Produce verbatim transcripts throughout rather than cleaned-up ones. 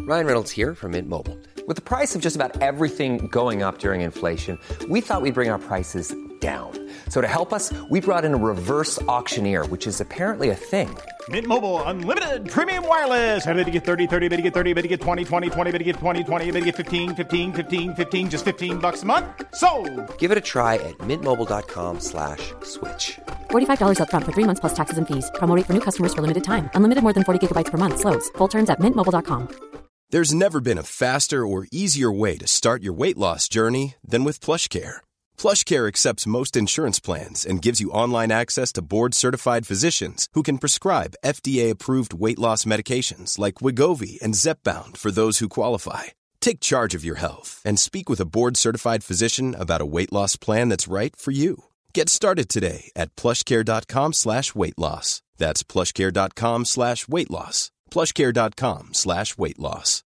Ryan Reynolds here from Mint Mobile. With the price of just about everything going up during inflation, we thought we'd bring our prices down. So to help us, we brought in a reverse auctioneer, which is apparently a thing. Mint Mobile Unlimited Premium Wireless. How to get thirty, thirty, how to get thirty, how to get twenty, twenty, twenty, how to get twenty, twenty, how to get fifteen, fifteen, fifteen, fifteen, just fifteen bucks a month? Sold! Give it a try at mintmobile.com slash switch. forty-five dollars up front for three months plus taxes and fees. Promo rate for new customers for limited time. Unlimited more than forty gigabytes per month. Slows full terms at mint mobile dot com. There's never been a faster or easier way to start your weight loss journey than with PlushCare. PlushCare accepts most insurance plans and gives you online access to board-certified physicians who can prescribe F D A-approved weight loss medications like Wegovy and Zepbound for those who qualify. Take charge of your health and speak with a board-certified physician about a weight loss plan that's right for you. Get started today at plushcare.com slash weight loss. That's plushcare.com slash weight loss. plushcare.com slash weight loss.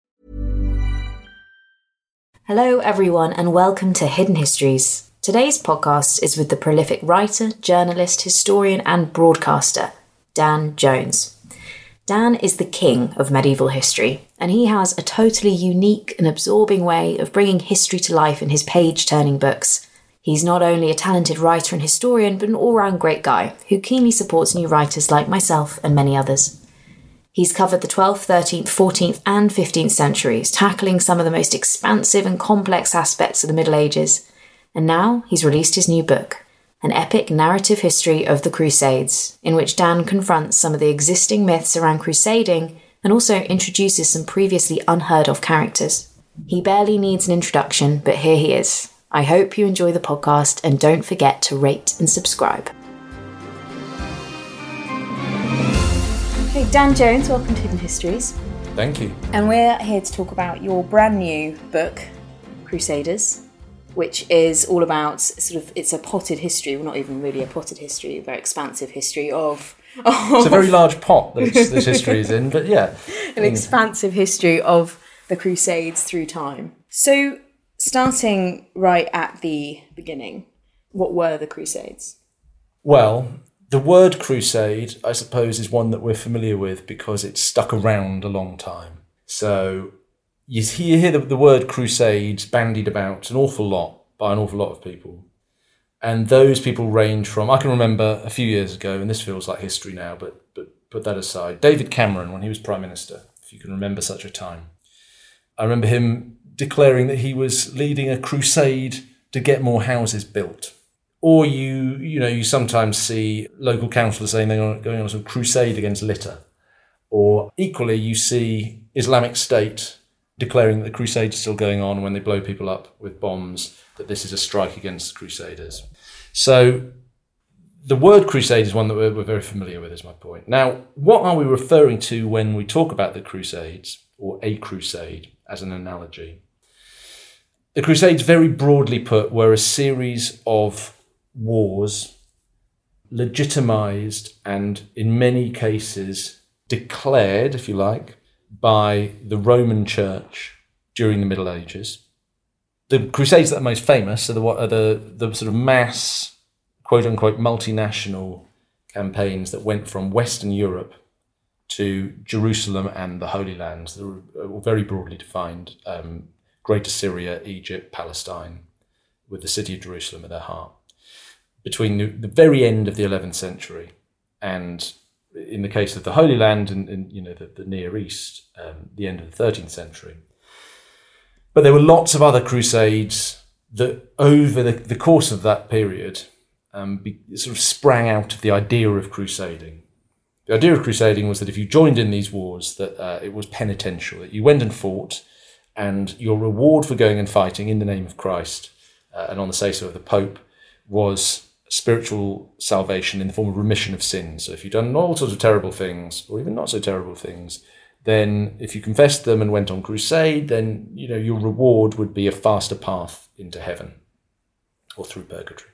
Hello everyone and welcome to Hidden Histories. Today's podcast is with the prolific writer, journalist, historian and broadcaster, Dan Jones. Dan is the king of medieval history, and he has a totally unique and absorbing way of bringing history to life in his page-turning books. He's not only a talented writer and historian, but an all-round great guy who keenly supports new writers like myself and many others. He's covered the twelfth, thirteenth, fourteenth and fifteenth centuries, tackling some of the most expansive and complex aspects of the Middle Ages. And now he's released his new book, an epic narrative history of the Crusades, in which Dan confronts some of the existing myths around crusading and also introduces some previously unheard of characters. He barely needs an introduction, but here he is. I hope you enjoy the podcast and don't forget to rate and subscribe. Hey, Dan Jones, welcome to Hidden Histories. Thank you. And we're here to talk about your brand new book, Crusaders, which is all about sort of, it's a potted history, well not even really a potted history, a very expansive history of... of it's a very large pot that this history is in, but yeah. An expansive history of the Crusades through time. So, starting right at the beginning, what were the Crusades? Well, the word crusade, I suppose, is one that we're familiar with because it's stuck around a long time. So you hear the, the word crusades bandied about an awful lot by an awful lot of people. And those people range from, I can remember a few years ago, and this feels like history now, but, but put that aside, David Cameron, when he was Prime Minister, if you can remember such a time. I remember him declaring that he was leading a crusade to get more houses built. Or you, you know, you sometimes see local councillors saying they're going on some crusade against litter. Or equally, you see Islamic State declaring that the crusade is still going on when they blow people up with bombs, that this is a strike against the Crusaders. So the word crusade is one that we're, we're very familiar with, is my point. Now, what are we referring to when we talk about the Crusades, or a crusade, as an analogy? The Crusades, very broadly put, were a series of wars legitimised and, in many cases, declared, if you like, by the Roman Church during the Middle Ages. The Crusades that are most famous are the, are the, the sort of mass, quote-unquote, multinational campaigns that went from Western Europe to Jerusalem and the Holy Lands. They were very broadly defined. Um, Greater Syria, Egypt, Palestine, with the city of Jerusalem at their heart. Between the, the very end of the eleventh century and, in the case of the Holy Land and, and you know the, the Near East, um, the end of the thirteenth century. But there were lots of other crusades that, over the, the course of that period, um, be, sort of sprang out of the idea of crusading. The idea of crusading was that if you joined in these wars, that uh, it was penitential, that you went and fought, and your reward for going and fighting in the name of Christ, uh, and on the say-so of the Pope, was spiritual salvation in the form of remission of sins. So if you've done all sorts of terrible things, or even not so terrible things, then if you confessed them and went on crusade, then you know your reward would be a faster path into heaven or through purgatory.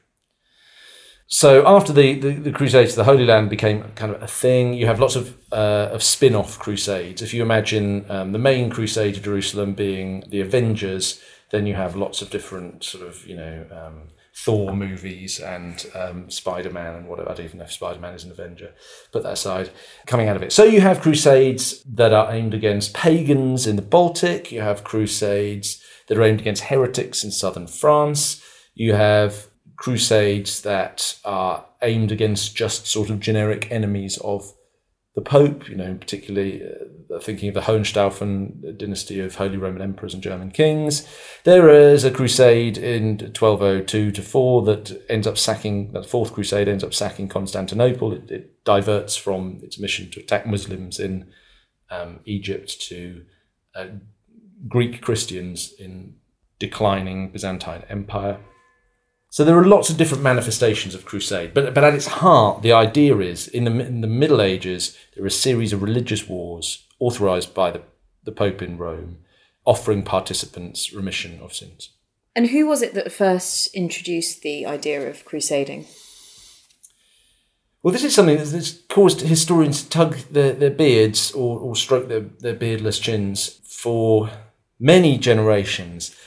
So after the, the, the Crusades, the Holy Land became kind of a thing. You have lots of uh, of spin-off crusades. If you imagine um, the main crusade of Jerusalem being the Avengers, then you have lots of different sort of, you know, um, Thor movies and um, Spider-Man and whatever. I don't even know if Spider-Man is an Avenger. Put that aside. Coming out of it. So you have crusades that are aimed against pagans in the Baltic. You have crusades that are aimed against heretics in southern France. You have crusades that are aimed against just sort of generic enemies of the Pope, you know, particularly uh, thinking of the Hohenstaufen dynasty of Holy Roman Emperors and German kings. There is a crusade in twelve oh two to four that ends up sacking, that fourth crusade ends up sacking Constantinople. It, it diverts from its mission to attack Muslims in um, Egypt to uh, Greek Christians in declining Byzantine Empire. So there are lots of different manifestations of crusade, but but at its heart, the idea is in the in the Middle Ages there are a series of religious wars authorised by the, the Pope in Rome, offering participants remission of sins. And who was it that first introduced the idea of crusading? Well, this is something that's caused historians to tug their, their beards or, or stroke their, their beardless chins for many generations.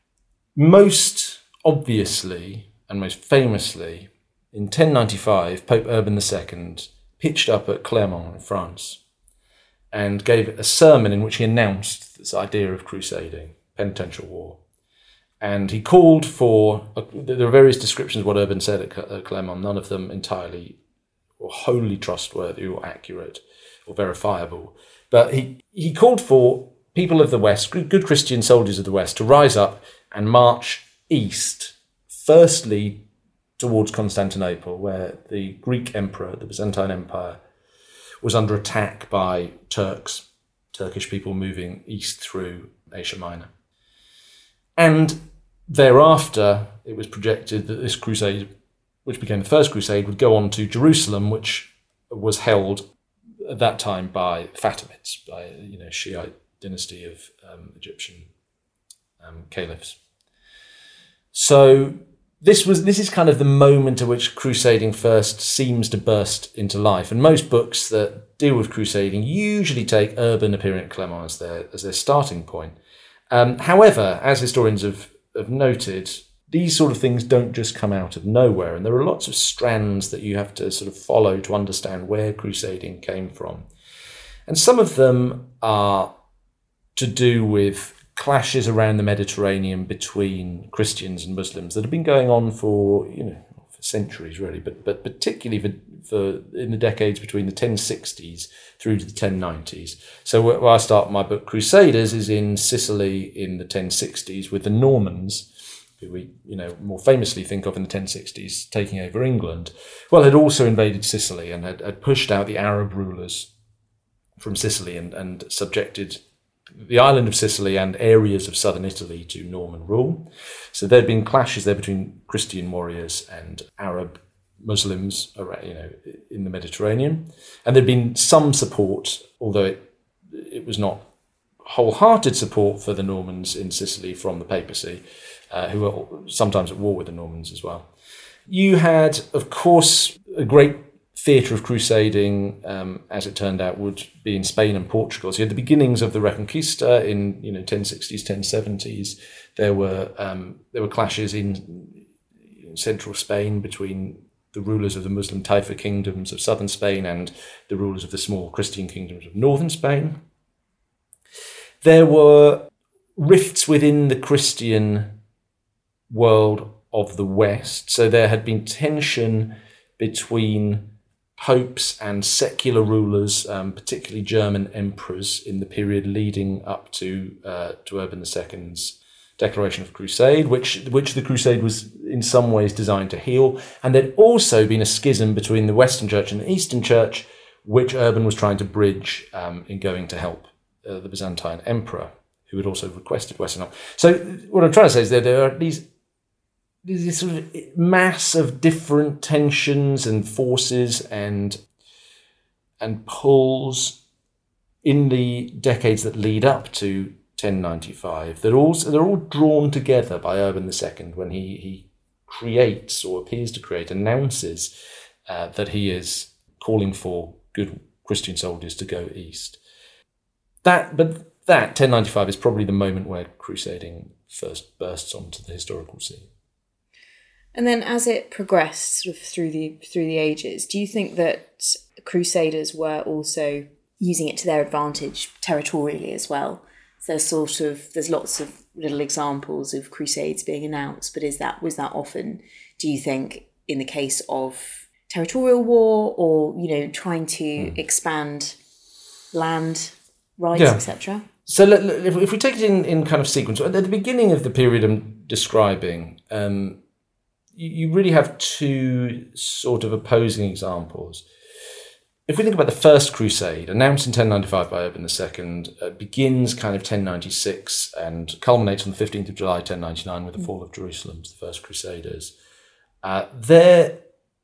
Most obviously and most famously, in ten ninety-five, Pope Urban the Second pitched up at Clermont in France and gave a sermon in which he announced this idea of crusading, penitential war. And he called for, a, there are various descriptions of what Urban said at Clermont, none of them entirely or wholly trustworthy or accurate or verifiable. But he, he called for people of the West, good Christian soldiers of the West, to rise up and march east, firstly towards Constantinople, where the Greek emperor, the Byzantine Empire, was under attack by Turks, Turkish people moving east through Asia Minor. And thereafter, it was projected that this crusade, which became the First Crusade, would go on to Jerusalem, which was held at that time by Fatimids, by you know Shiite dynasty of um, Egyptian um, caliphs. So this was this is kind of the moment at which crusading first seems to burst into life. And most books that deal with crusading usually take Urban appearing at Clermont as their, as their starting point. Um, however, as historians have, have noted, these sort of things don't just come out of nowhere. And there are lots of strands that you have to sort of follow to understand where crusading came from. And some of them are to do with clashes around the Mediterranean between Christians and Muslims that have been going on for, you know, for centuries really, but but particularly for, for in the decades between the ten sixties through to the ten nineties. So where I start my book Crusaders is in Sicily in the ten sixties with the Normans, who we, you know, more famously think of in the ten sixties taking over England. Well, had also invaded Sicily and had, had pushed out the Arab rulers from Sicily and, and subjected the island of Sicily and areas of southern Italy to Norman rule. So there had been clashes there between Christian warriors and Arab Muslims, you know, in the Mediterranean. And there'd been some support, although it, it was not wholehearted support for the Normans in Sicily from the papacy, uh, who were sometimes at war with the Normans as well. You had, of course, a great theatre of crusading, um, as it turned out, would be in Spain and Portugal. So you had the beginnings of the Reconquista in, you know, ten sixties, ten seventies. There were um, there were clashes in, in central Spain between the rulers of the Muslim Taifa kingdoms of southern Spain and the rulers of the small Christian kingdoms of northern Spain. There were rifts within the Christian world of the West. So there had been tension between popes and secular rulers, um, particularly German emperors, in the period leading up to uh, to Urban the Second's declaration of crusade, which which the crusade was in some ways designed to heal. And there'd also been a schism between the Western Church and the Eastern Church, which Urban was trying to bridge um, in going to help uh, the Byzantine emperor, who had also requested Western help. So what I'm trying to say is that there are these There's this sort of mass of different tensions and forces and and pulls in the decades that lead up to ten ninety-five. They're all they're all drawn together by Urban the Second when he he creates or appears to create, announces uh, that he is calling for good Christian soldiers to go east. That, but that ten ninety-five is probably the moment where crusading first bursts onto the historical scene. And then as it progressed sort of through the through the ages, do you think that Crusaders were also using it to their advantage territorially as well? So there's sort of there's lots of little examples of crusades being announced, but is that was that often, do you think, in the case of territorial war or, you know, trying to mm. expand land rights, yeah. et cetera? So let, let, if, if we take it in, in kind of sequence, at the beginning of the period I'm describing, um, you, you really have two sort of opposing examples. If we think about the First Crusade, announced in ten ninety-five by Urban the Second, uh, begins kind of ten ninety-six and culminates on the fifteenth of July ten ninety-nine with the fall of Jerusalem to the First Crusaders. Uh, there,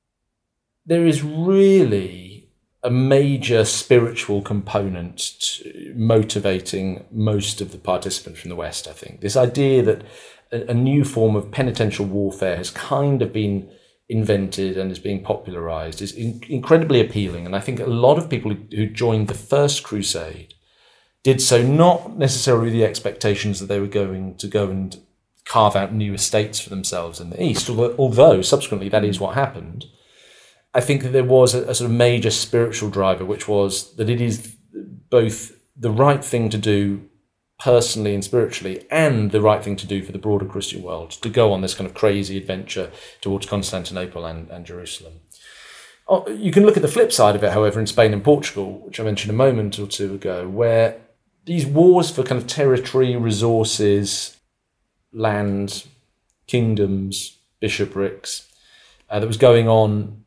there is really a major spiritual component to motivating most of the participants from the West, I think. This idea that a, a new form of penitential warfare has kind of been invented and is being popularized is in, incredibly appealing. And I think a lot of people who joined the First Crusade did so not necessarily with the expectations that they were going to go and carve out new estates for themselves in the East, although subsequently that is what happened. I think that there was a, a sort of major spiritual driver, which was that it is both the right thing to do personally and spiritually, and the right thing to do for the broader Christian world, to go on this kind of crazy adventure towards Constantinople and, and Jerusalem. Oh, you can look at the flip side of it, however, in Spain and Portugal, which I mentioned a moment or two ago, where these wars for kind of territory, resources, land, kingdoms, bishoprics, uh, that was going on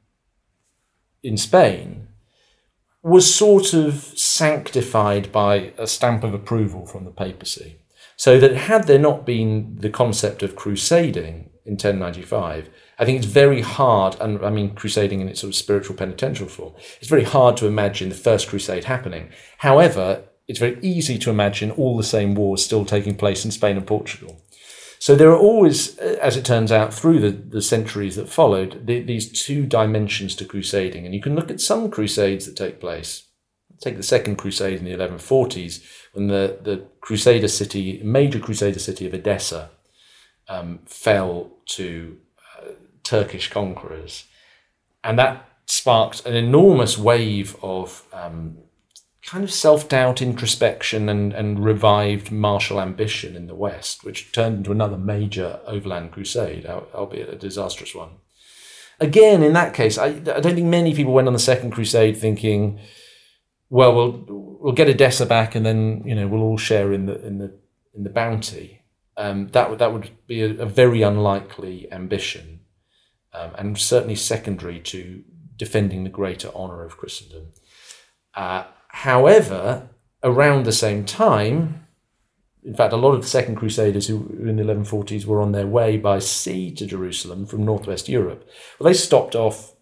in Spain was sort of sanctified by a stamp of approval from the papacy. So that had there not been the concept of crusading in ten ninety-five, I think it's very hard, and I mean crusading in its sort of spiritual penitential form, it's very hard to imagine the First Crusade happening. However, it's very easy to imagine all the same wars still taking place in Spain and Portugal. So there are always, as it turns out, through the, the centuries that followed, the, these two dimensions to crusading. And you can look at some crusades that take place. Take the Second Crusade in the eleven forties, when the, the crusader city, major crusader city of Edessa, um, fell to uh, Turkish conquerors. And that sparked an enormous wave of um, kind of self-doubt, introspection, and, and revived martial ambition in the West, which turned into another major overland crusade, albeit a disastrous one. Again, in that case, I, I don't think many people went on the Second Crusade thinking, well, we'll we'll get Edessa back, and then, you know, we'll all share in the in the in the bounty. Um, that would that would be a, a very unlikely ambition, um, and certainly secondary to defending the greater honour of Christendom. Uh, However, around the same time, in fact, a lot of the Second Crusaders who in the eleven forties were on their way by sea to Jerusalem from northwest Europe, well, they stopped off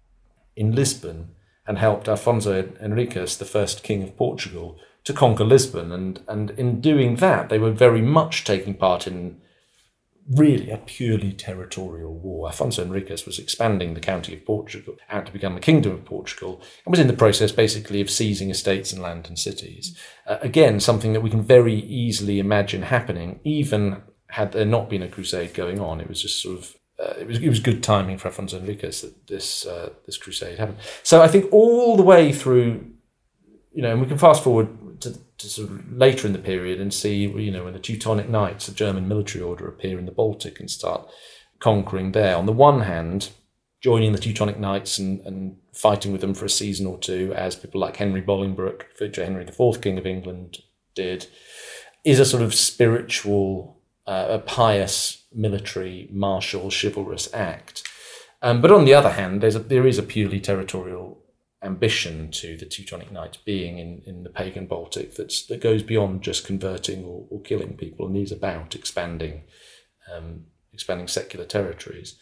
in Lisbon and helped Afonso Henriques, the first king of Portugal, to conquer Lisbon. And, and in doing that, they were very much taking part in really a purely territorial war. Afonso Henriques was expanding the county of Portugal out to become the kingdom of Portugal, and was in the process basically of seizing estates and land and cities. Uh, again, something that we can very easily imagine happening, even had there not been a crusade going on. It was just sort of uh, it was it was good timing for Afonso Henriques that this uh, this crusade happened. So I think all the way through, you know, and we can fast forward to, to sort of later in the period and see, you know, when the Teutonic Knights, a German military order, appear in the Baltic and start conquering there. On the one hand, joining the Teutonic Knights and, and fighting with them for a season or two, as people like Henry Bolingbroke, future Henry the Fourth King of England, did, is a sort of spiritual, uh, a pious, military, martial, chivalrous act. Um, but on the other hand, there's a, there is a purely territorial ambition to the Teutonic Knights being in, in the pagan Baltic that's, that goes beyond just converting or, or killing people, and is about expanding um, expanding secular territories.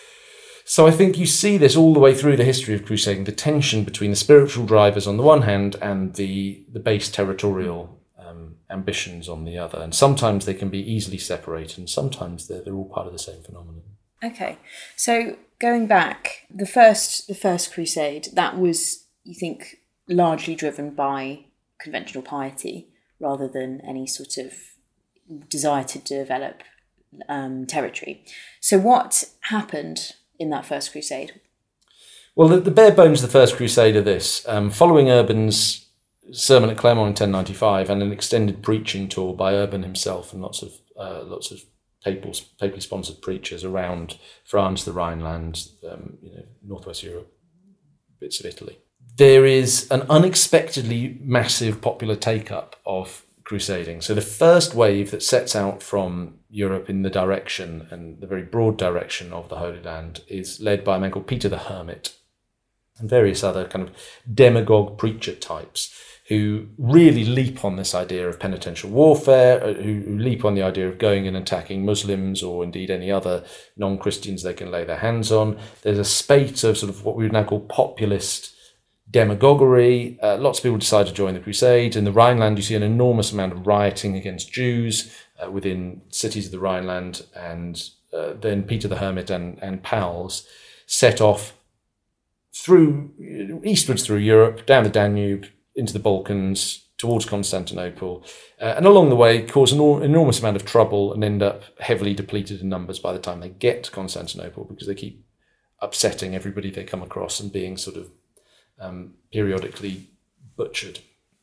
So I think you see this all the way through the history of crusading, the tension between the spiritual drivers on the one hand and the, the base territorial um, ambitions on the other. And sometimes they can be easily separated, and sometimes they're, they're all part of the same phenomenon. Okay, so going back, the first the first crusade, that was, you think, largely driven by conventional piety rather than any sort of desire to develop um, territory. So what happened in that first crusade? Well, the, the bare bones of the First Crusade are this. Um, following Urban's sermon at Clermont in ten ninety-five and an extended preaching tour by Urban himself and lots of uh, lots of papal, papally sponsored preachers around France, the Rhineland, um, you know, Northwest Europe, bits of Italy, there is an unexpectedly massive popular take-up of crusading. So the first wave that sets out from Europe in the direction and the very broad direction of the Holy Land is led by a man called Peter the Hermit and various other kind of demagogue preacher types who really leap on this idea of penitential warfare, who, who leap on the idea of going and attacking Muslims or indeed any other non-Christians they can lay their hands on. There's a spate of sort of what we would now call populist demagoguery. Uh, lots of people decide to join the Crusades. In the Rhineland, you see an enormous amount of rioting against Jews uh, within cities of the Rhineland, and uh, then Peter the Hermit and, and pals set off through eastwards through Europe, down the Danube, into the Balkans, towards Constantinople, uh, and along the way cause an or- enormous amount of trouble and end up heavily depleted in numbers by the time they get to Constantinople, because they keep upsetting everybody they come across and being sort of um, periodically butchered.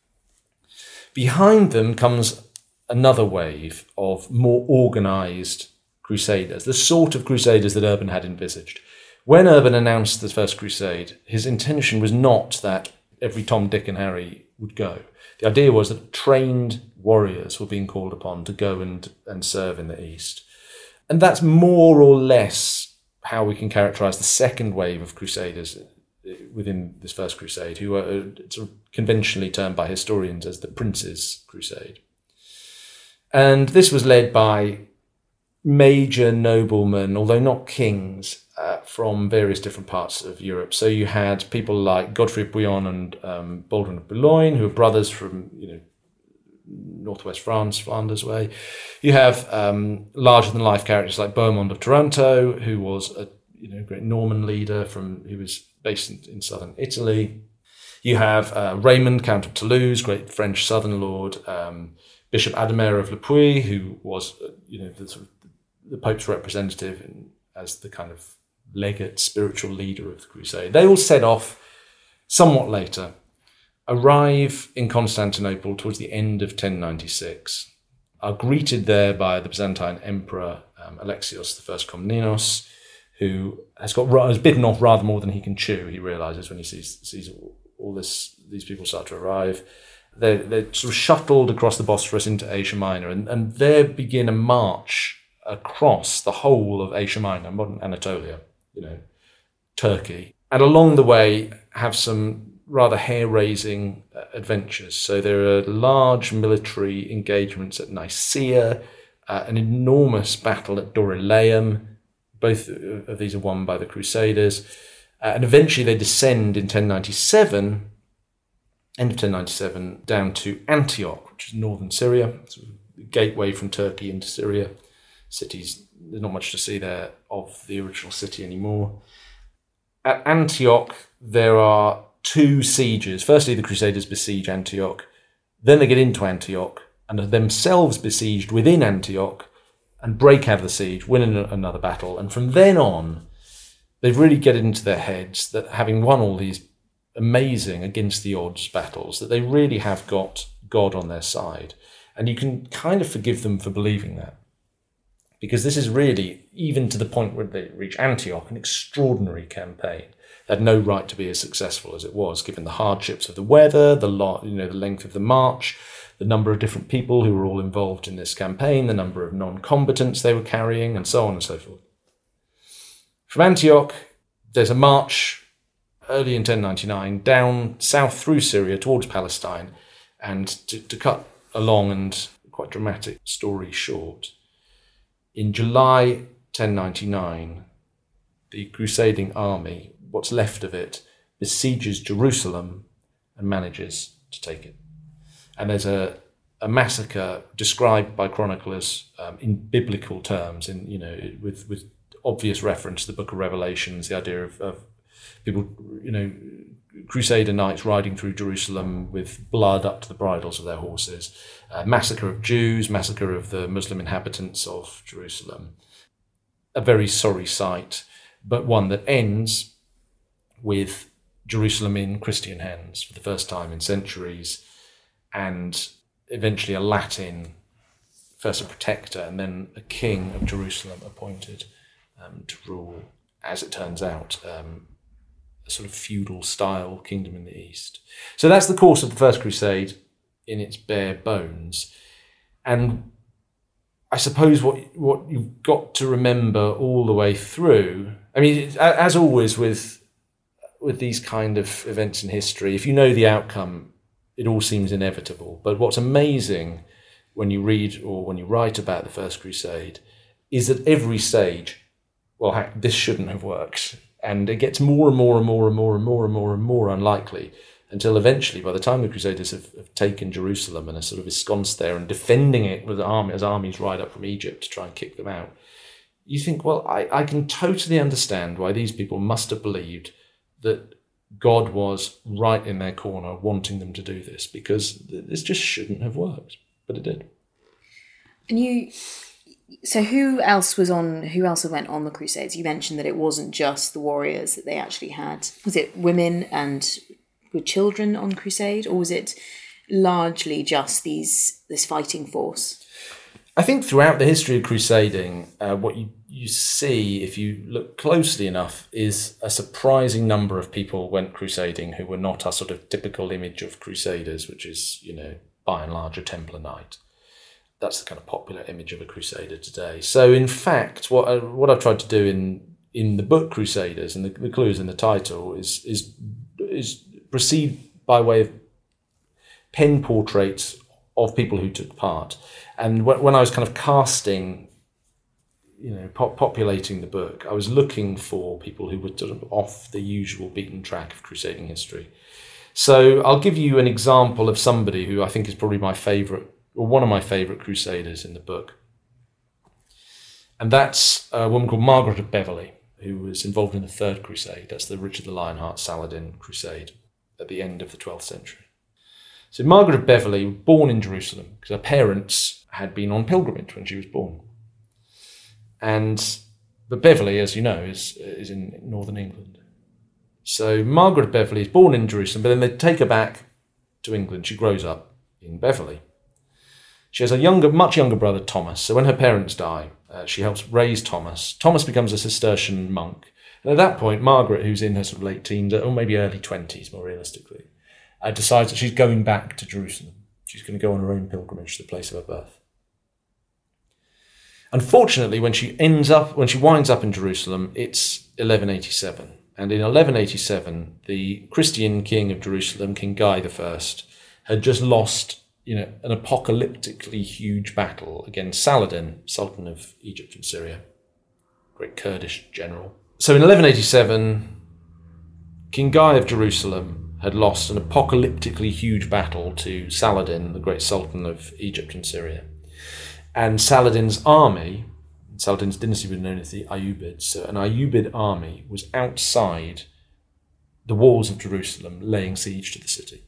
Behind them comes another wave of more organised crusaders, the sort of crusaders that Urban had envisaged. When Urban announced the First Crusade, his intention was not that every Tom, Dick and Harry would go. The idea was that trained warriors were being called upon to go and, and serve in the East. And that's more or less how we can characterise the second wave of crusaders within this First Crusade, who are sort of conventionally termed by historians as the Prince's Crusade. And this was led by major noblemen, although not kings, uh, from various different parts of Europe. So you had people like Godfrey of Bouillon and um, Baldwin of Boulogne, who are brothers from, you know, northwest France, Flanders way. You have um, larger-than-life characters like Bohemond of Taranto, who was a you know great Norman leader from who was based in, in southern Italy. You have uh, Raymond, Count of Toulouse, great French southern lord. Um, Bishop Adhémar of Le Puy, who was uh, you know the sort of the Pope's representative in, as the kind of legate, spiritual leader of the crusade. They all set off somewhat later, arrive in Constantinople towards the end of ten ninety-six, are greeted there by the Byzantine Emperor um, Alexios I Komnenos, who has got has bitten off rather more than he can chew. He realises when he sees sees all, all this these people start to arrive. They're, they're sort of shuttled across the Bosphorus into Asia Minor, and, and there begin a march across the whole of Asia Minor, modern Anatolia, you know, Turkey, and along the way have some rather hair-raising uh, adventures. So there are large military engagements at Nicaea, uh, an enormous battle at Dorylaeum. Both of these are won by the Crusaders, uh, and eventually they descend in ten ninety-seven, end of ten ninety-seven, down to Antioch, which is northern Syria, sort of the gateway from Turkey into Syria. Cities, there's not much to see there of the original city anymore. At Antioch, there are two sieges. Firstly, the Crusaders besiege Antioch. Then they get into Antioch and are themselves besieged within Antioch and break out of the siege, win another battle. And from then on, they really get it into their heads that having won all these amazing against the odds battles, that they really have got God on their side. And you can kind of forgive them for believing that. Because this is really, even to the point where they reach Antioch, an extraordinary campaign. They had no right to be as successful as it was, given the hardships of the weather, the lo- you know, the length of the march, the number of different people who were all involved in this campaign, the number of non-combatants they were carrying, and so on and so forth. From Antioch, there's a march early in ten ninety-nine down south through Syria towards Palestine, and to, to cut a long and quite dramatic story short, in July ten ninety-nine, the crusading army, what's left of it, besieges Jerusalem and manages to take it. And there's a, a massacre described by chroniclers um, in biblical terms, in you know, with, with obvious reference to the Book of Revelations, the idea of, of People, you know, Crusader knights riding through Jerusalem with blood up to the bridles of their horses, uh, massacre of Jews, massacre of the Muslim inhabitants of Jerusalem. A very sorry sight, but one that ends with Jerusalem in Christian hands for the first time in centuries, and eventually a Latin, first a protector and then a king of Jerusalem appointed um, to rule, as it turns out, um, a sort of feudal style kingdom in the east. So that's the course of the First Crusade in its bare bones. And I suppose what what you've got to remember all the way through, I mean, as always with with these kind of events in history, if you know the outcome, it all seems inevitable. But what's amazing when you read or when you write about the First Crusade is that every stage, well, heck, this shouldn't have worked. And it gets more and more and more and more and more and more and more unlikely until eventually, by the time the Crusaders have, have taken Jerusalem and are sort of ensconced there and defending it with army, as armies ride up from Egypt to try and kick them out, you think, well, I, I can totally understand why these people must have believed that God was right in their corner wanting them to do this, because this just shouldn't have worked, but it did. And you... So who else was on, who else went on the Crusades? You mentioned that it wasn't just the warriors that they actually had. Was it women and were children on crusade, or was it largely just these this fighting force? I think throughout the history of crusading, uh, what you, you see, if you look closely enough, is a surprising number of people went crusading who were not a sort of typical image of crusaders, which is, you know, by and large a Templar knight. That's the kind of popular image of a crusader today. So, in fact, what I, what I've tried to do in in the book Crusaders, and the, the clues in the title, is is is proceed by way of pen portraits of people who took part. And when, when I was kind of casting, you know, pop, populating the book, I was looking for people who were sort of off the usual beaten track of crusading history. So, I'll give you an example of somebody who I think is probably my favourite, or one of my favourite crusaders in the book. And that's a woman called Margaret of Beverley, who was involved in the Third Crusade. That's the Richard the Lionheart Saladin crusade at the end of the twelfth century. So Margaret of Beverley was born in Jerusalem because her parents had been on pilgrimage when she was born. And but Beverley, as you know, is, is in northern England. So Margaret of Beverley is born in Jerusalem, but then they take her back to England. She grows up in Beverley. She has a younger, much younger brother, Thomas. So when her parents die, uh, she helps raise Thomas. Thomas becomes a Cistercian monk. And at that point, Margaret, who's in her sort of late teens, or maybe early twenties, more realistically, uh, decides that she's going back to Jerusalem. She's going to go on her own pilgrimage to the place of her birth. Unfortunately, when she ends up, when she winds up in Jerusalem, it's eleven eighty-seven. And in eleven eighty-seven, the Christian king of Jerusalem, King Guy the First, had just lost, you know, an apocalyptically huge battle against Saladin, Sultan of Egypt and Syria, great Kurdish general. So in eleven eighty-seven, King Guy of Jerusalem had lost an apocalyptically huge battle to Saladin, the great Sultan of Egypt and Syria. And Saladin's army, Saladin's dynasty was known as the Ayyubids, so an Ayyubid army was outside the walls of Jerusalem laying siege to the city.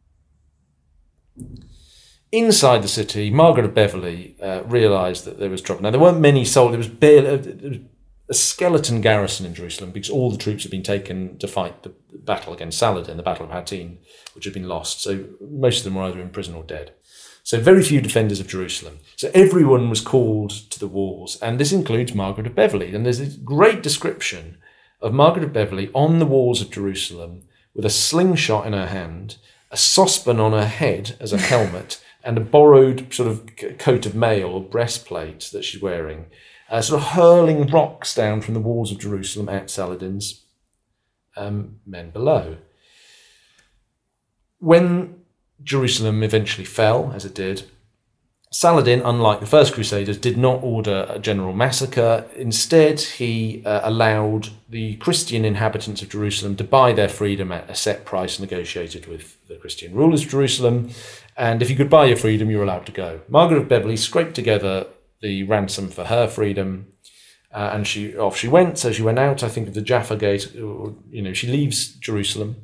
Inside the city, Margaret of Beverley uh, realised that there was trouble. Now, there weren't many soldiers. There was barely, there was a skeleton garrison in Jerusalem because all the troops had been taken to fight the battle against Saladin, the Battle of Hattin, which had been lost. So most of them were either in prison or dead. So very few defenders of Jerusalem. So everyone was called to the walls, and this includes Margaret of Beverley. And there's this great description of Margaret of Beverley on the walls of Jerusalem with a slingshot in her hand, a saucepan on her head as a helmet, and a borrowed sort of coat of mail or breastplate that she's wearing, uh, sort of hurling rocks down from the walls of Jerusalem at Saladin's um, men below. When Jerusalem eventually fell, as it did, Saladin, unlike the First Crusaders, did not order a general massacre. Instead, he uh, allowed the Christian inhabitants of Jerusalem to buy their freedom at a set price negotiated with the Christian rulers of Jerusalem. And if you could buy your freedom, you were allowed to go. Margaret of Beverley scraped together the ransom for her freedom, Uh, and she off she went. So she went out, I think, of the Jaffa Gate. Or, you know, she leaves Jerusalem.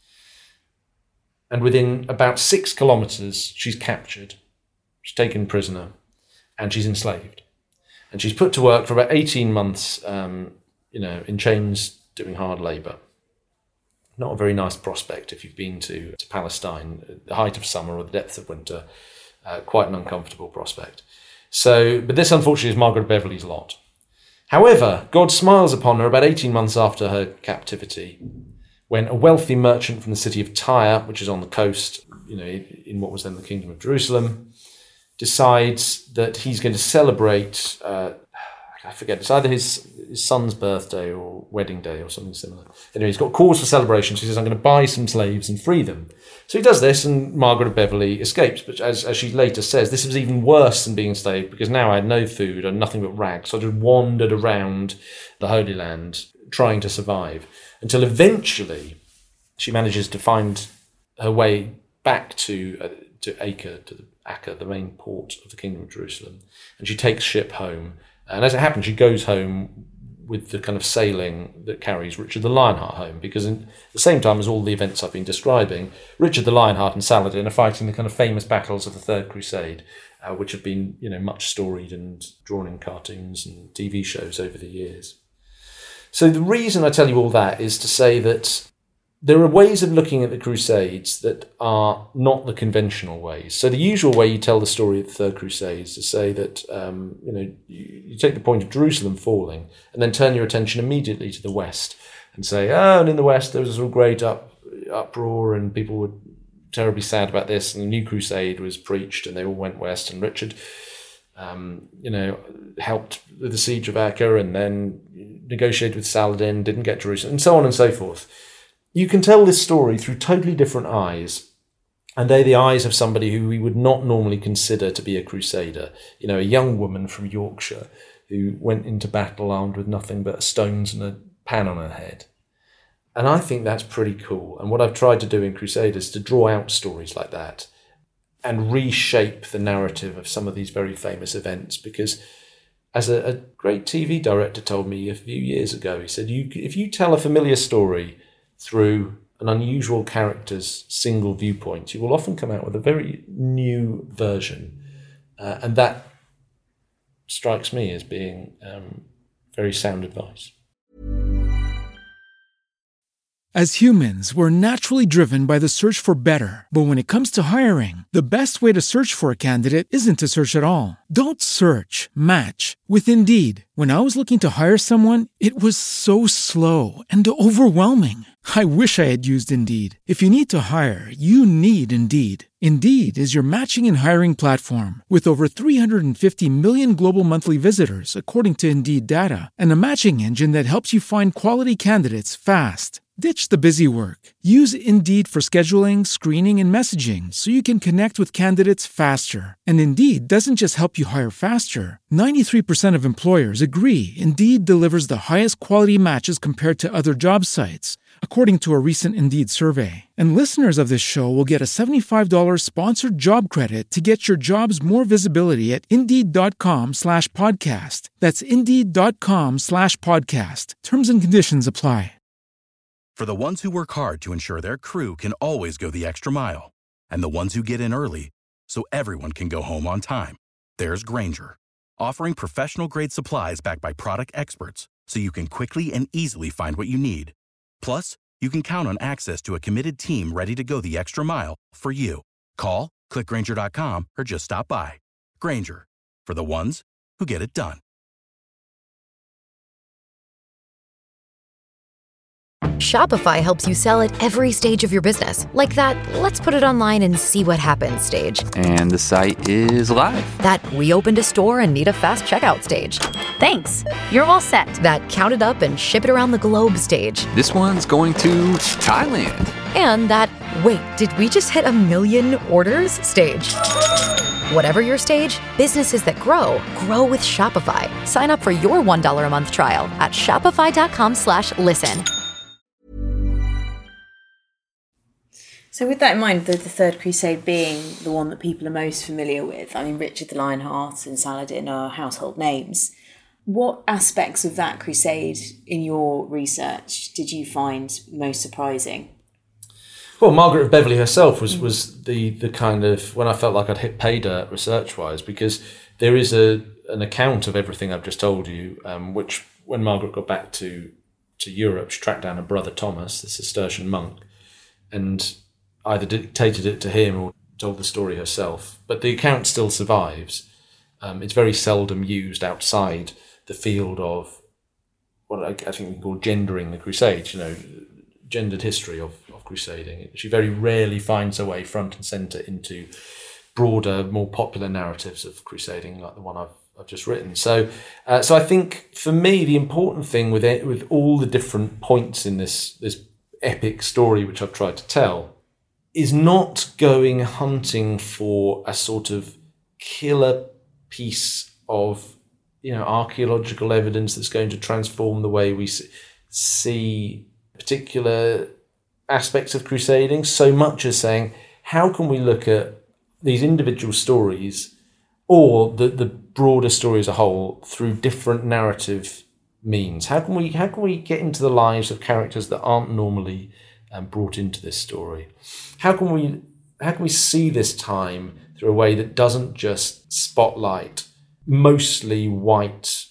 And within about six kilometres, she's captured. She's taken prisoner. And she's enslaved. And she's put to work for about eighteen months, um, you know, in chains, doing hard labour. Not a very nice prospect if you've been to, to Palestine at the height of summer or the depth of winter. Uh, quite an uncomfortable prospect. So, but this unfortunately is Margaret Beverley's lot. However, God smiles upon her about eighteen months after her captivity, when a wealthy merchant from the city of Tyre, which is on the coast, you know, in what was then the Kingdom of Jerusalem, decides that he's going to celebrate, uh, I forget, it's either his, his son's birthday or wedding day or something similar. Anyway, he's got cause for celebration, so he says, I'm going to buy some slaves and free them. So he does this, and Margaret of Beverley escapes. But as, as she later says, this was even worse than being enslaved, because now I had no food and nothing but rags. So I just wandered around the Holy Land trying to survive, until eventually she manages to find her way back to uh, to Acre, to the Acre, the main port of the Kingdom of Jerusalem. And she takes ship home. And as it happens, she goes home with the kind of sailing that carries Richard the Lionheart home, because in, at the same time as all the events I've been describing, Richard the Lionheart and Saladin are fighting the kind of famous battles of the Third Crusade, uh, which have been, you know, much storied and drawn in cartoons and T V shows over the years. So the reason I tell you all that is to say that there are ways of looking at the Crusades that are not the conventional ways. So the usual way you tell the story of the Third Crusade is to say that, um, you know, you, you take the point of Jerusalem falling and then turn your attention immediately to the West and say, oh, and in the West there was this all great up, uproar and people were terribly sad about this, and the new Crusade was preached and they all went west, and Richard, um, you know, helped with the siege of Acre and then negotiated with Saladin, didn't get Jerusalem, and so on and so forth. You can tell this story through totally different eyes, and they're the eyes of somebody who we would not normally consider to be a crusader. You know, a young woman from Yorkshire who went into battle armed with nothing but stones and a pan on her head. And I think that's pretty cool. And what I've tried to do in Crusaders is to draw out stories like that and reshape the narrative of some of these very famous events, because as a, a great T V director told me a few years ago, he said, you, if you tell a familiar story through an unusual character's single viewpoint, you will often come out with a very new version. Uh, and that strikes me as being um, very sound advice. As humans, we're naturally driven by the search for better. But when it comes to hiring, the best way to search for a candidate isn't to search at all. Don't search, match with Indeed. When I was looking to hire someone, it was so slow and overwhelming. I wish I had used Indeed. If you need to hire, you need Indeed. Indeed is your matching and hiring platform with over three hundred fifty million global monthly visitors, according to Indeed data, and a matching engine that helps you find quality candidates fast. Ditch the busy work. Use Indeed for scheduling, screening, and messaging so you can connect with candidates faster. And Indeed doesn't just help you hire faster. ninety-three percent of employers agree Indeed delivers the highest quality matches compared to other job sites, according to a recent Indeed survey. And listeners of this show will get a seventy-five dollars sponsored job credit to get your jobs more visibility at Indeed.com slash podcast. That's Indeed.com slash podcast. Terms and conditions apply. For the ones who work hard to ensure their crew can always go the extra mile, and the ones who get in early so everyone can go home on time, there's Grainger, offering professional-grade supplies backed by product experts so you can quickly and easily find what you need. Plus, you can count on access to a committed team ready to go the extra mile for you. Call, click Grainger dot com, or just stop by. Grainger, for the ones who get it done. Shopify helps you sell at every stage of your business. Like that, let's put it online and see what happens stage. And the site is live. That we opened a store and need a fast checkout stage. Thanks. You're all set. That count it up and ship it around the globe stage. This one's going to Thailand. And that, wait, did we just hit a million orders stage? Whatever your stage, businesses that grow, grow with Shopify. Sign up for your one dollar a month trial at shopify.com slash listen. So with that in mind, the, the Third Crusade being the one that people are most familiar with, I mean, Richard the Lionheart and Saladin are household names. What aspects of that crusade in your research did you find most surprising? Well, Margaret of Beverley herself was, was the, the kind of, when I felt like I'd hit pay dirt research-wise, because there is a an account of everything I've just told you, um, which when Margaret got back to, to Europe, she tracked down her brother Thomas, the Cistercian monk, and either dictated it to him or told the story herself. But the account still survives. Um, it's very seldom used outside the field of what I, I think we call gendering the Crusades, you know, gendered history of, of crusading. She very rarely finds her way front and centre into broader, more popular narratives of crusading like the one I've, I've just written. So uh, so I think for me, the important thing with it, with all the different points in this, this epic story which I've tried to tell, is not going hunting for a sort of killer piece of, you know, archaeological evidence that's going to transform the way we see particular aspects of crusading, so much as saying, how can we look at these individual stories or the, the broader story as a whole through different narrative means? How can we how can we get into the lives of characters that aren't normally um, brought into this story? How can we how can we see this time through a way that doesn't just spotlight mostly white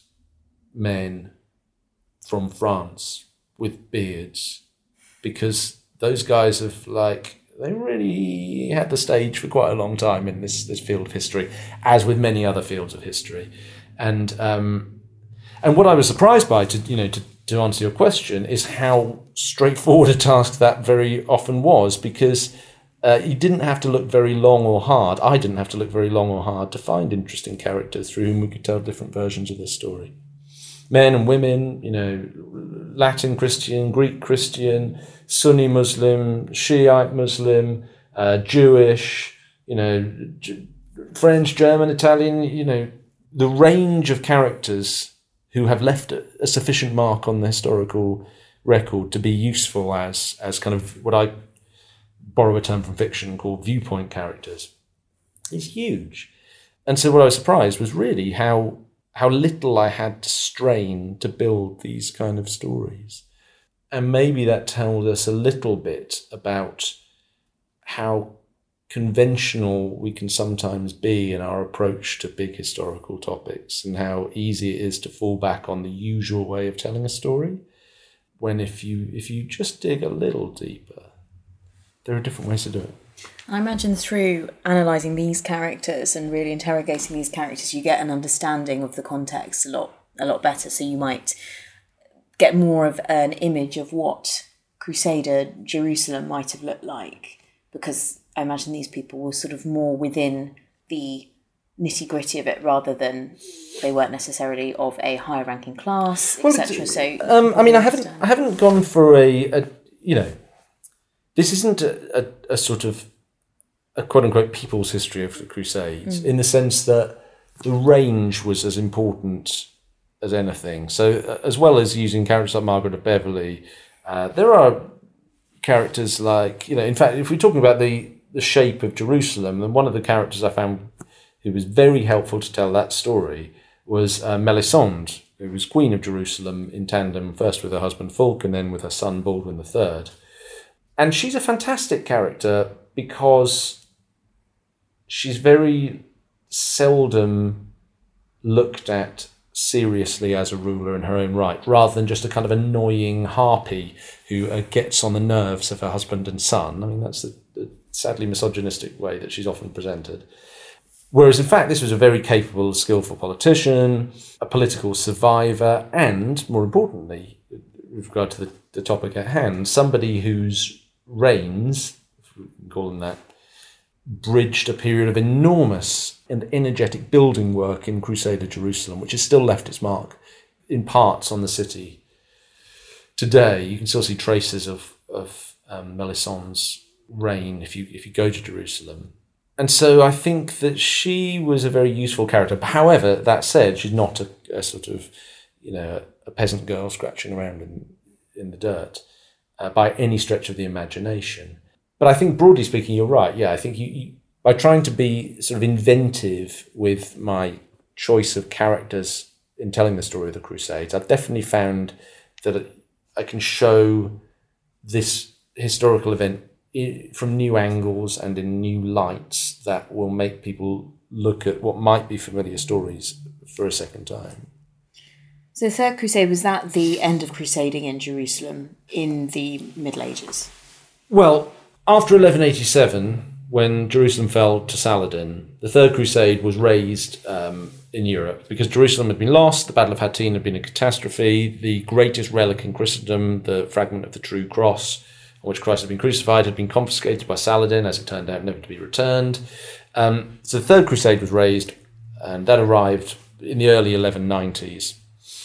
men from France with beards? Because those guys have, like, they really had the stage for quite a long time in this, this field of history, as with many other fields of history. And um, and what I was surprised by, to you know, to, to answer your question, is how straightforward a task that very often was, because uh, you didn't have to look very long or hard. I didn't have to look very long or hard to find interesting characters through whom we could tell different versions of this story. Men and women, you know, Latin Christian, Greek Christian, Sunni Muslim, Shiite Muslim, uh, Jewish, you know, G- French, German, Italian, you know, the range of characters who have left a, a sufficient mark on the historical record to be useful as as kind of what I borrow a term from fiction called viewpoint characters is huge. And so what I was surprised was really how how little I had to strain to build these kind of stories. And maybe that tells us a little bit about how conventional we can sometimes be in our approach to big historical topics, and how easy it is to fall back on the usual way of telling a story, when if you if you just dig a little deeper, there are different ways to do it. I imagine through analysing these characters and really interrogating these characters, you get an understanding of the context a lot a lot better. So you might get more of an image of what Crusader Jerusalem might have looked like, because I imagine these people were sort of more within the nitty-gritty of it, rather than they weren't necessarily of a higher ranking class, well, et cetera. So um, I mean, I haven't I haven't gone for a, a you know, this isn't a, a, a sort of a quote-unquote people's history of the Crusades, mm. in the sense that the range was as important as anything. So uh, as well as using characters like Margaret of Beverley, uh, there are characters like, you know, in fact, if we're talking about the, the shape of Jerusalem, then one of the characters I found who was very helpful to tell that story was uh, Melisande, who was Queen of Jerusalem in tandem first with her husband Fulk and then with her son Baldwin the Third. And she's a fantastic character because she's very seldom looked at seriously as a ruler in her own right, rather than just a kind of annoying harpy who uh, gets on the nerves of her husband and son. I mean, that's the, the sadly misogynistic way that she's often presented. Whereas, in fact, this was a very capable, skillful politician, a political survivor, and, more importantly, with regard to the, the topic at hand, somebody whose reigns, if we can call them that, bridged a period of enormous and energetic building work in Crusader Jerusalem, which has still left its mark in parts on the city. Today, you can still see traces of, of um, Melisandre's reign if you if you go to Jerusalem. And so I think that she was a very useful character. However, that said, she's not a, a sort of, you know, a peasant girl scratching around in, in the dirt uh, by any stretch of the imagination. But I think, broadly speaking, you're right. Yeah, I think you, you by trying to be sort of inventive with my choice of characters in telling the story of the Crusades. I've definitely found that I can show this historical event from new angles and in new lights that will make people look at what might be familiar stories for a second time. So the Third Crusade, was that the end of crusading in Jerusalem in the Middle Ages? Well, after eleven eighty-seven, when Jerusalem fell to Saladin, the Third Crusade was raised um, in Europe because Jerusalem had been lost, the Battle of Hattin had been a catastrophe, the greatest relic in Christendom, the fragment of the true cross on which Christ had been crucified, had been confiscated by Saladin, as it turned out, never to be returned. Um, so the Third Crusade was raised, and that arrived in the early eleven nineties.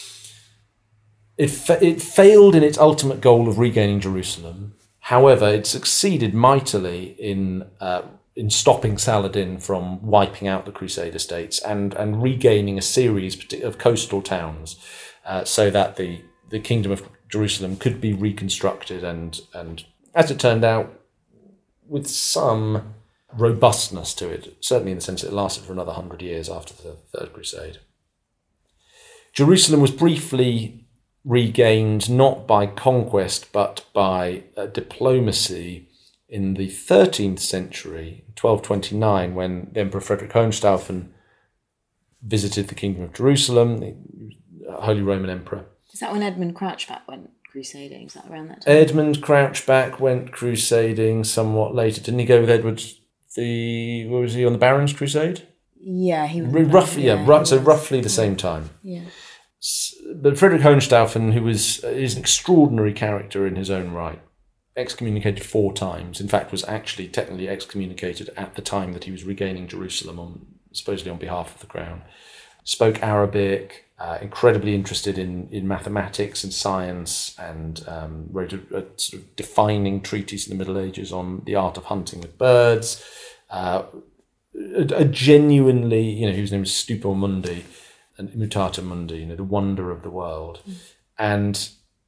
It, fa- it failed in its ultimate goal of regaining Jerusalem. However, it succeeded mightily in uh, in stopping Saladin from wiping out the Crusader states and, and regaining a series of coastal towns uh, so that the, the Kingdom of Jerusalem could be reconstructed and, and, as it turned out, with some robustness to it, certainly in the sense that it lasted for another hundred years after the Third Crusade. Jerusalem was briefly regained not by conquest but by uh, diplomacy in the thirteenth century, twelve twenty-nine, when Emperor Frederick Hohenstaufen visited the Kingdom of Jerusalem, the Holy Roman Emperor. Is that when Edmund Crouchback went crusading? Is that around that time? Edmund Crouchback went crusading somewhat later. Didn't he go with Edward the, what was he, on the Barons' Crusade? Yeah, he was. Roughly, yeah, yeah so roughly the same time. Yeah. But Frederick Hohenstaufen, who was is an extraordinary character in his own right, excommunicated four times, in fact was actually technically excommunicated at the time that he was regaining Jerusalem, on, supposedly on behalf of the crown, spoke Arabic, uh, incredibly interested in, in mathematics and science, and um, wrote a, a sort of defining treatise in the Middle Ages on the art of hunting with birds, uh, a, a genuinely, you know, he was named Stupor Mundi, and Immutator Mundi, you know, the wonder of the world. Mm. And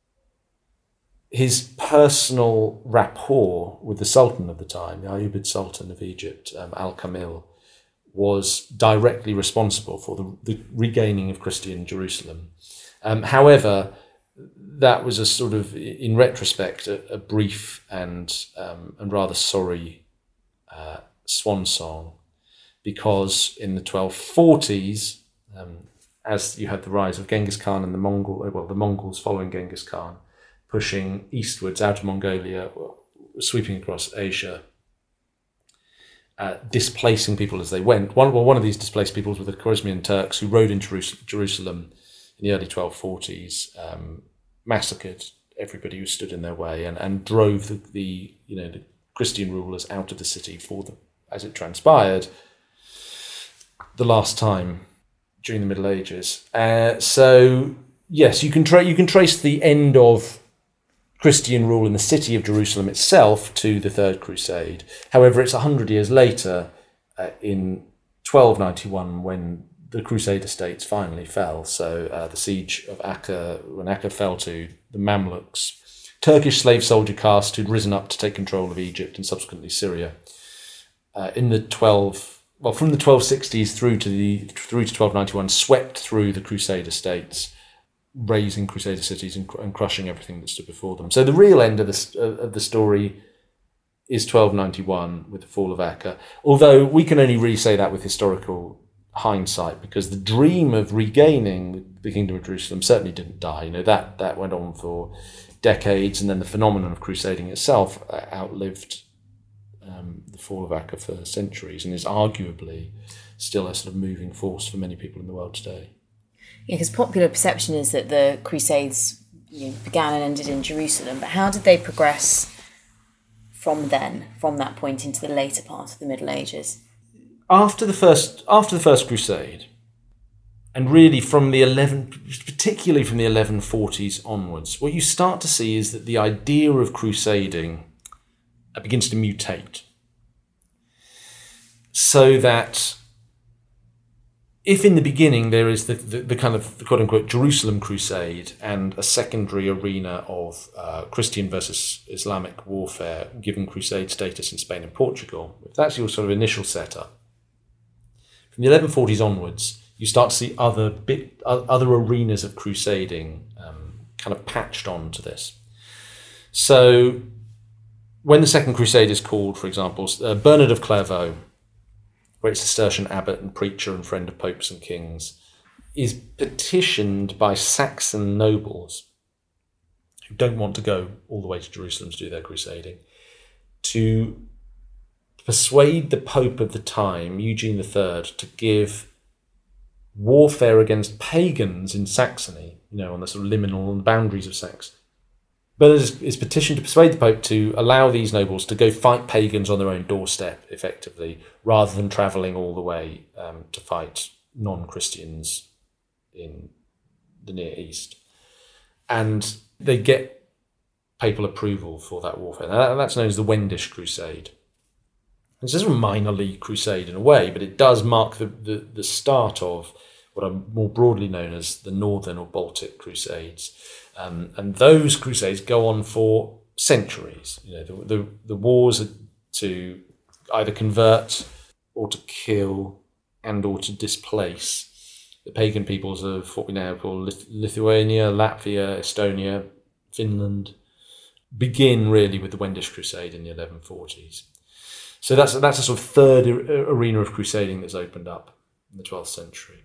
his personal rapport with the Sultan of the time, the Ayyubid Sultan of Egypt, um, Al-Kamil, was directly responsible for the, the regaining of Christian Jerusalem. Um, however, that was a sort of, in retrospect, a, a brief and um, and rather sorry uh, swan song, because in the twelve forties, um, as you had the rise of Genghis Khan and the Mongol, well, the Mongols following Genghis Khan, pushing eastwards out of Mongolia, sweeping across Asia, uh, displacing people as they went. One, well, one of these displaced peoples were the Khwarezmian Turks, who rode into Jerusalem in the early twelve forties, um, massacred everybody who stood in their way, and, and drove the, the you know the Christian rulers out of the city for the, as it transpired, the last time during the Middle Ages. Uh, so yes, you can tra- you can trace the end of Christian rule in the city of Jerusalem itself to the Third Crusade. However, it's a hundred years later, uh, in twelve ninety-one, when the Crusader states finally fell. So uh, the siege of Acre, when Acre fell to the Mamluks, Turkish slave soldier caste who'd risen up to take control of Egypt and subsequently Syria. Uh, in the twelve Well, from the twelve sixties through to the through to twelve ninety-one, swept through the Crusader states, razing Crusader cities and, and crushing everything that stood before them. So the real end of the of the story is twelve ninety-one with the fall of Acre. Although we can only really say that with historical hindsight, because the dream of regaining the Kingdom of Jerusalem certainly didn't die. You know, that that went on for decades, and then the phenomenon of crusading itself outlived Um, the fall of Acre for centuries, and is arguably still a sort of moving force for many people in the world today. Yeah, because popular perception is that the Crusades, you know, began and ended in Jerusalem, but how did they progress from then, from that point into the later part of the Middle Ages? After the first, after the first Crusade, and really from the eleven, particularly from the eleven forties onwards, what you start to see is that the idea of crusading begins to mutate, so that if in the beginning there is the, the, the kind of the quote-unquote Jerusalem crusade and a secondary arena of uh, Christian versus Islamic warfare given crusade status in Spain and Portugal, if that's your sort of initial setup, from the eleven forties onwards you start to see other bit other arenas of crusading um, kind of patched onto this. So when the Second Crusade is called, for example, uh, Bernard of Clairvaux, great Cistercian abbot and preacher and friend of popes and kings, is petitioned by Saxon nobles who don't want to go all the way to Jerusalem to do their crusading, to persuade the Pope of the time, Eugene the Third, to give warfare against pagans in Saxony, you know, on the sort of liminal on the boundaries of Saxony. Bernard is, is petitioned to persuade the Pope to allow these nobles to go fight pagans on their own doorstep, effectively, rather than travelling all the way um, to fight non-Christians in the Near East. And they get papal approval for that warfare. Now, that's known as the Wendish Crusade. This is a minor league crusade in a way, but it does mark the, the, the start of what are more broadly known as the Northern or Baltic Crusades. Um, and those crusades go on for centuries. You know, the, the, the wars are to either convert or to kill and or to displace the pagan peoples of what we now call Lith- Lithuania, Latvia, Estonia, Finland, begin really with the Wendish Crusade in the eleven forties. So that's that's a sort of third arena of crusading that's opened up in the twelfth century.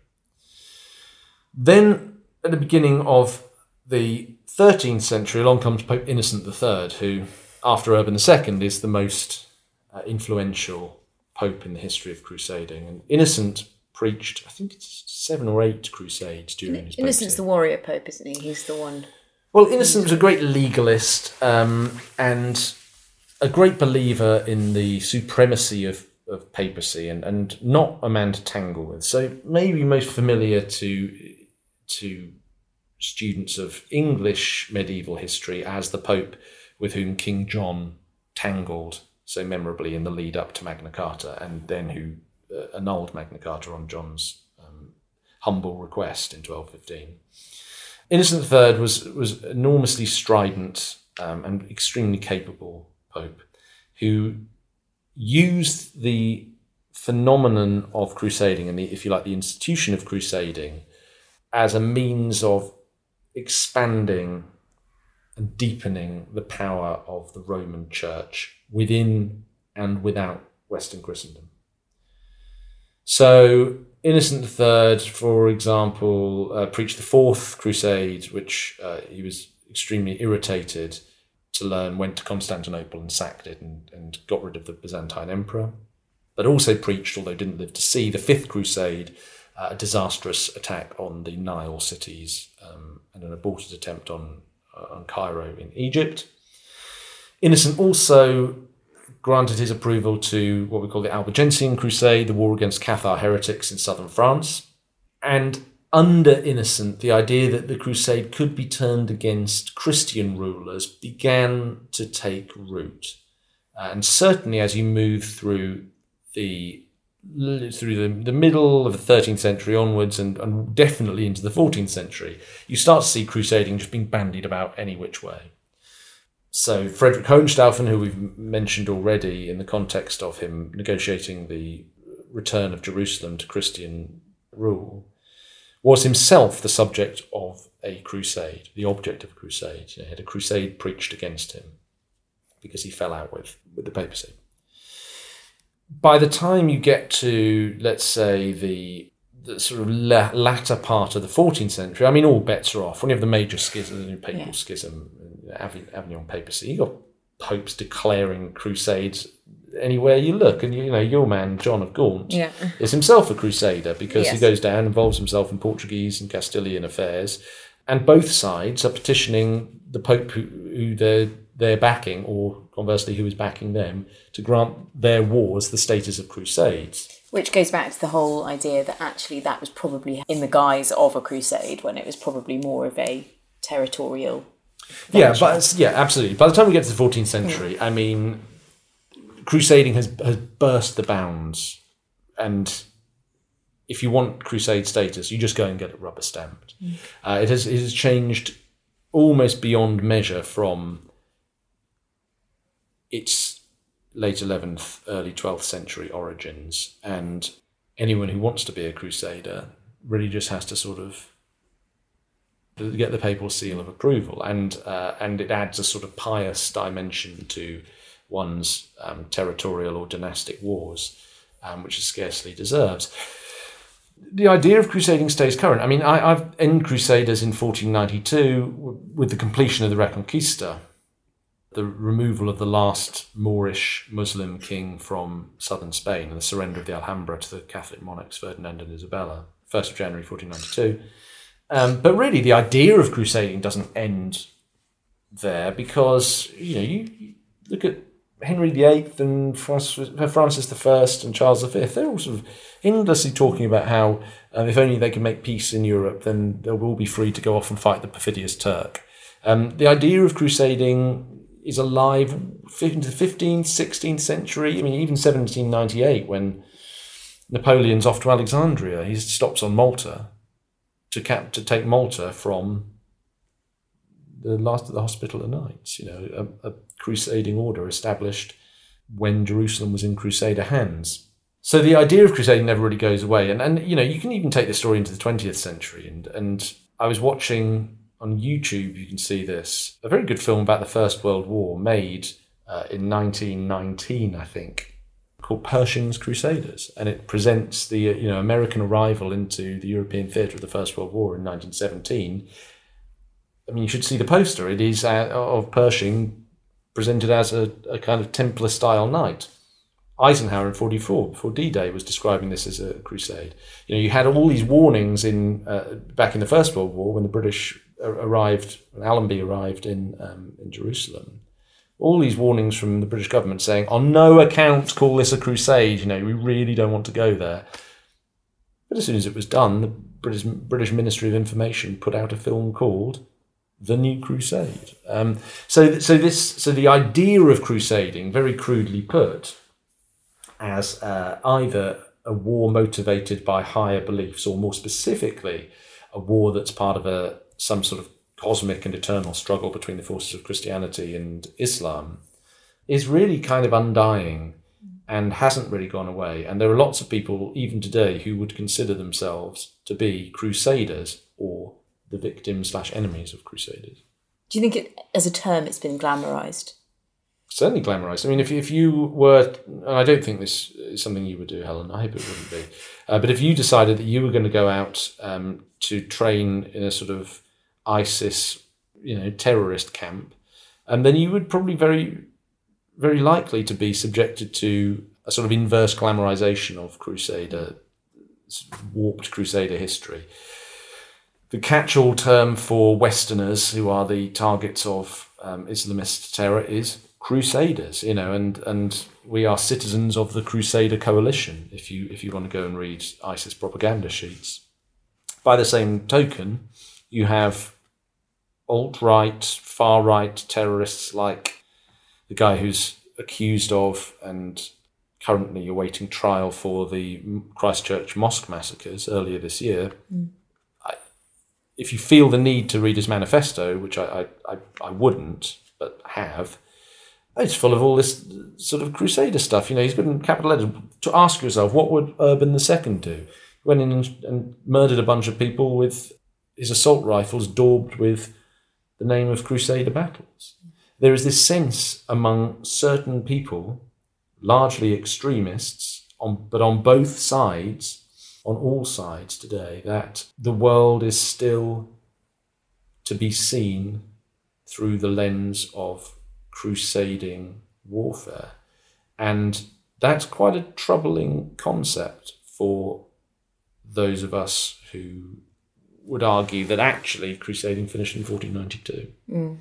Then, at the beginning of the thirteenth century, along comes Pope Innocent the Third, who, after Urban the Second, is the most uh, influential pope in the history of crusading. And Innocent preached, I think it's seven or eight crusades during his papacy. Innocent's the warrior pope, isn't he? He's the one... Well, Innocent was a great legalist um, and a great believer in the supremacy of, of papacy and, and not a man to tangle with. So maybe most familiar to to students of English medieval history as the Pope with whom King John tangled so memorably in the lead up to Magna Carta, and then who uh, annulled Magna Carta on John's um, humble request in twelve fifteen. Innocent the Third was, was enormously strident um, and extremely capable Pope who used the phenomenon of crusading and the, if you like, the institution of crusading as a means of expanding and deepening the power of the Roman Church within and without Western Christendom. So Innocent the Third, for example, uh, preached the Fourth Crusade, which uh, he was extremely irritated to learn, went to Constantinople and sacked it and, and got rid of the Byzantine emperor, but also preached, although didn't live to see, the Fifth Crusade, uh, a disastrous attack on the Nile cities um, and an aborted attempt on, uh, on Cairo in Egypt. Innocent also granted his approval to what we call the Albigensian Crusade, the war against Cathar heretics in southern France. And under Innocent, the idea that the crusade could be turned against Christian rulers began to take root. Uh, and certainly as you move through the through the, the middle of the thirteenth century onwards and, and definitely into the fourteenth century, you start to see crusading just being bandied about any which way. So Frederick Hohenstaufen, who we've mentioned already in the context of him negotiating the return of Jerusalem to Christian rule, was himself the subject of a crusade, the object of a crusade. He had a crusade preached against him because he fell out with, with the papacy. By the time you get to, let's say, the, the sort of la- latter part of the fourteenth century, I mean, all bets are off. When you have the major schism, the papal yeah. schism, Avignon papacy, you got popes declaring crusades anywhere you look, and you know your man John of Gaunt yeah. is himself a crusader because yes. he goes down, involves himself in Portuguese and Castilian affairs, and both sides are petitioning the Pope who, who they're they're backing, or conversely who is backing them, to grant their wars the status of crusades. Which goes back to the whole idea that actually that was probably in the guise of a crusade when it was probably more of a territorial venture. Yeah, but yeah, absolutely. By the time we get to the fourteenth century, mm. I mean, crusading has has burst the bounds, and if you want crusade status, you just go and get it rubber stamped. Mm. Uh, it has it has changed almost beyond measure from its late eleventh, early twelfth century origins, and anyone who wants to be a crusader really just has to sort of get the papal seal of approval, and uh, and it adds a sort of pious dimension to one's um, territorial or dynastic wars, um, which it scarcely deserves. The idea of crusading stays current. I mean, I, I've end Crusaders in fourteen ninety-two with the completion of the Reconquista, the removal of the last Moorish Muslim king from southern Spain and the surrender of the Alhambra to the Catholic monarchs Ferdinand and Isabella, first of January fourteen ninety-two. Um, but really, the idea of crusading doesn't end there, because, you know, you, you look at Henry the Eighth and Francis, Francis the First and Charles the Fifth. They're all sort of endlessly talking about how um, if only they can make peace in Europe, then they will be free to go off and fight the perfidious Turk. Um, the idea of crusading is alive into the fifteenth, sixteenth century. I mean, even seventeen ninety-eight, when Napoleon's off to Alexandria, he stops on Malta to cap to take Malta from the last of the Hospitaller Knights. You know, a, a crusading order established when Jerusalem was in Crusader hands. So the idea of crusading never really goes away. And, and you know, you can even take this story into the twentieth century. And, and I was watching on YouTube, you can see this, a very good film about the First World War made uh, in nineteen nineteen, I think, called Pershing's Crusaders. And it presents the you know American arrival into the European theatre of the First World War in nineteen seventeen. I mean, you should see the poster. It is uh, of Pershing presented as a, a kind of Templar-style knight. Eisenhower in forty-four, before D-Day, was describing this as a crusade. You know, you had all these warnings in uh, back in the First World War when the British arrived, when Allenby arrived in um, in Jerusalem. All these warnings from the British government saying, on no account call this a crusade. You know, we really don't want to go there. But as soon as it was done, the British British Ministry of Information put out a film called The New Crusade. Um, so, so this, so the idea of crusading, very crudely put, as uh, either a war motivated by higher beliefs, or more specifically, a war that's part of a some sort of cosmic and eternal struggle between the forces of Christianity and Islam, is really kind of undying and hasn't really gone away. And there are lots of people, even today, who would consider themselves to be crusaders or the victims slash enemies of crusaders. Do you think it, as a term, it's been glamorised? Certainly glamorised. I mean, if if you were, and I don't think this is something you would do, Helen, I hope it wouldn't be, uh, but if you decided that you were going to go out um, to train in a sort of ISIS, you know, terrorist camp, and then you would probably very, very likely to be subjected to a sort of inverse glamorisation of Crusader, warped Crusader history. The catch-all term for Westerners who are the targets of um, Islamist terror is Crusaders, you know, and, and we are citizens of the Crusader coalition, if you if you want to go and read ISIS propaganda sheets. By the same token, you have alt-right, far-right terrorists like the guy who's accused of and currently awaiting trial for the Christchurch mosque massacres earlier this year. Mm. I, if you feel the need to read his manifesto, which I, I, I, I wouldn't, but have, it's full of all this sort of Crusader stuff. You know, he's got in capital letters. To ask yourself, what would Urban the Second do? He went in and, and murdered a bunch of people with his assault rifles daubed with the name of Crusader battles. There is this sense among certain people, largely extremists, on, but on both sides, on all sides today, that the world is still to be seen through the lens of crusading warfare. And that's quite a troubling concept for those of us who would argue that actually crusading finished in fourteen ninety-two. Mm.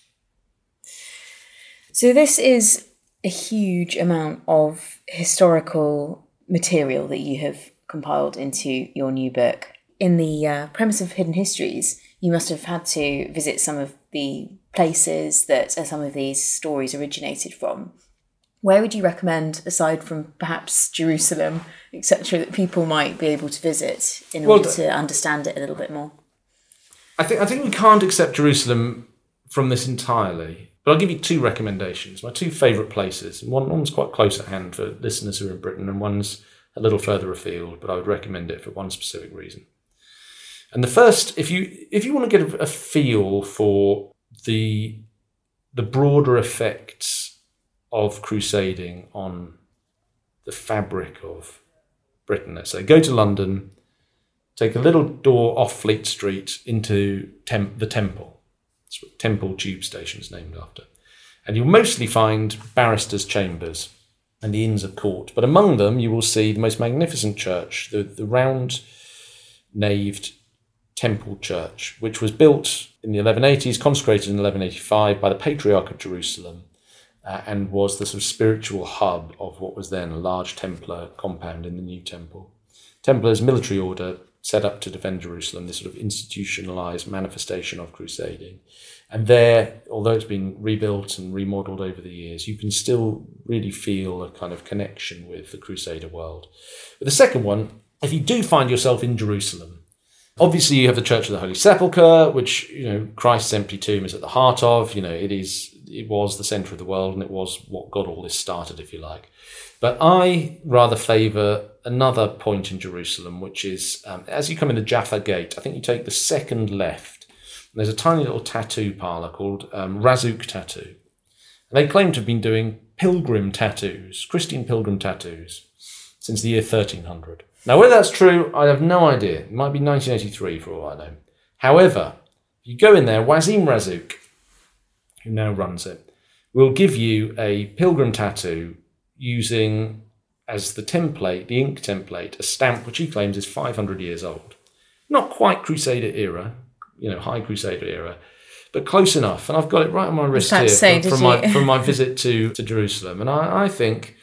So this is a huge amount of historical material that you have compiled into your new book. In the uh, premise of Hidden Histories, you must have had to visit some of the places that some of these stories originated from. Where would you recommend, aside from perhaps Jerusalem, et cetera, that people might be able to visit in order well, to understand it a little bit more? I think I think we can't accept Jerusalem from this entirely, but I'll give you two recommendations. My two favourite places. One one's quite close at hand for listeners who are in Britain, and one's a little further afield, but I would recommend it for one specific reason. And the first, if you if you want to get a, a feel for the the broader effects of crusading on the fabric of Britain, let's say, go to London, take a little door off Fleet Street into Tem- the Temple. That's what Temple Tube Station is named after. And you'll mostly find barristers' chambers and the Inns of Court. But among them, you will see the most magnificent church, the, the round-naved Temple Church, which was built in the eleven eighties, consecrated in eleven eighty-five by the Patriarch of Jerusalem, uh, and was the sort of spiritual hub of what was then a large Templar compound in the New Temple. Templars, military order, set up to defend Jerusalem, this sort of institutionalized manifestation of crusading. And there, although it's been rebuilt and remodeled over the years, you can still really feel a kind of connection with the Crusader world. But the second one, if you do find yourself in Jerusalem, obviously you have the Church of the Holy Sepulchre, which, you know, Christ's empty tomb is at the heart of. You know, it is, it was the centre of the world, and it was what got all this started, if you like. But I rather favour another point in Jerusalem, which is, um, as you come in the Jaffa Gate, I think you take the second left, and there's a tiny little tattoo parlour called um, Razzouk Tattoo. And they claim to have been doing pilgrim tattoos, Christian pilgrim tattoos, since the year thirteen hundred. Now, whether that's true, I have no idea. It might be nineteen eighty-three for all I know. However, if you go in there, Wasim Razzouk, who now runs it, will give you a pilgrim tattoo using as the template, the ink template, a stamp which he claims is five hundred years old. Not quite Crusader era, you know, high Crusader era, but close enough. And I've got it right on my wrist here say, from, from my from my visit to, to Jerusalem. And I, I think,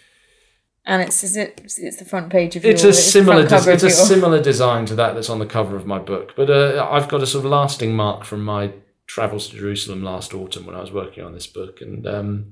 and it's is it it's the front page of it's your, a similar it's, it's a your... similar design to that that's on the cover of my book. But uh, I've got a sort of lasting mark from my travels to Jerusalem last autumn when I was working on this book. And um,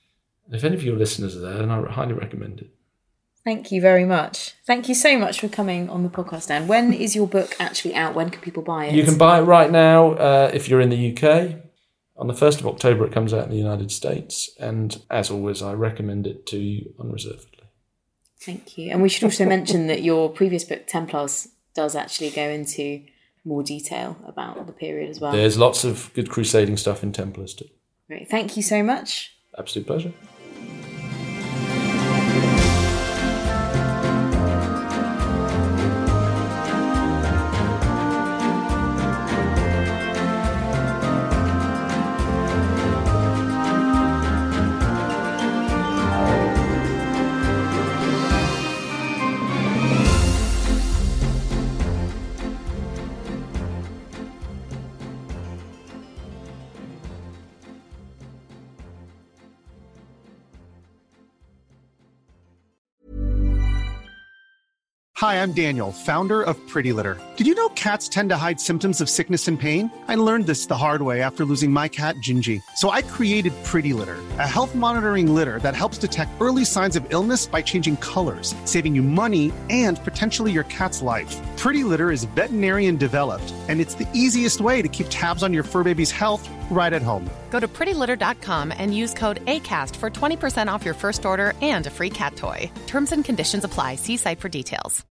if any of your listeners are there, then I highly recommend it. Thank you very much. Thank you so much for coming on the podcast, Dan. When is your book actually out? When can people buy it? You can buy it right now uh, if you're in the U K. On the first of October, it comes out in the United States. And as always, I recommend it to you unreservedly. Thank you. And we should also mention that your previous book, Templars, does actually go into more detail about the period as well. There's lots of good crusading stuff in Templars too. Great. Thank you so much. Absolute pleasure. Hi, I'm Daniel, founder of Pretty Litter. Did you know cats tend to hide symptoms of sickness and pain? I learned this the hard way after losing my cat, Gingy. So I created Pretty Litter, a health monitoring litter that helps detect early signs of illness by changing colors, saving you money and potentially your cat's life. Pretty Litter is veterinarian developed, and it's the easiest way to keep tabs on your fur baby's health right at home. Go to pretty litter dot com and use code ACAST for twenty percent off your first order and a free cat toy. Terms and conditions apply. See site for details.